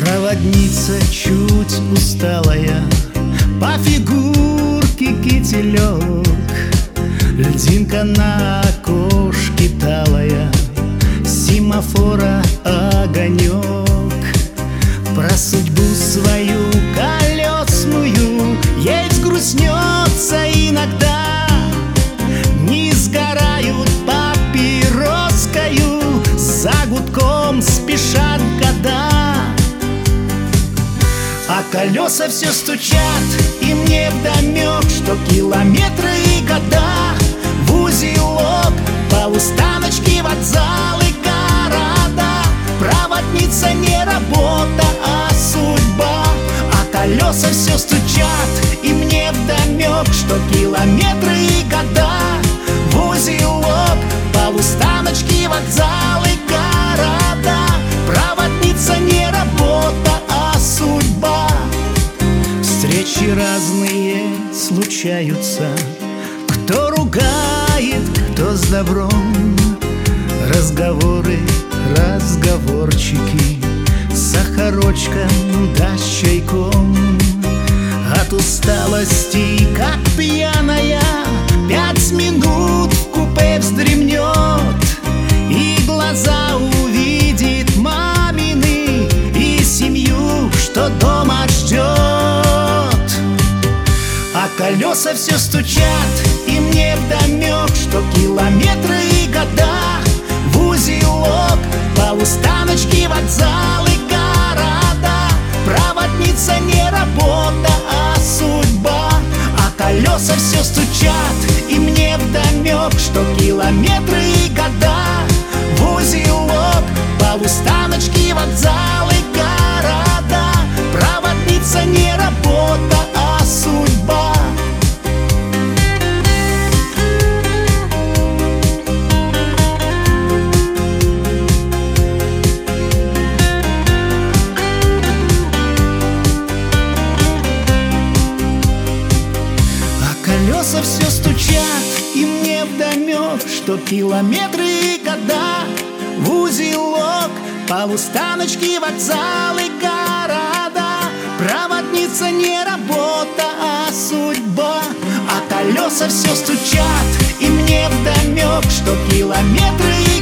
Проводница чуть усталая, по фигурке кителек, льдинка на окошке талая, семафора огонек. Про судьбу свою колесную ей взгрустнется иногда. Не сгорают папироскою, за гудком спешат года. А колеса все стучат, и мне вдомек, что километры и года в узелок, полустаночки, вокзалы, города. Проводница не работа, а судьба. А колеса все стучат, и мне вдомек, что километры и года в узелок, полустаночки, вокзалы, города. Проводница не работа, а судьба. Встречи разные случаются, кто ругает, кто с добром. Разговоры, разговорчики, сахарочком да с чайком. От усталости, как пьяная, 5 минут в купе вздремнет, и глаза увидит мамины, и семью, что дома ждет. А колеса все стучат, и мне вдомек, что километры и года в узелок, полустаночки, вокзалы, города. Проводница не работа, а судьба. А колеса все стучат, и мне вдомек, что километры и года в узелок, полустаночки, вокзалы, города. Проводница не работа, а судьба. Колеса все стучат, и мне вдомек, что километры и года в узелок, полустаночки, вокзалы, города. Проводница не работа, а судьба. А колеса все стучат, и мне вдомек, что километры и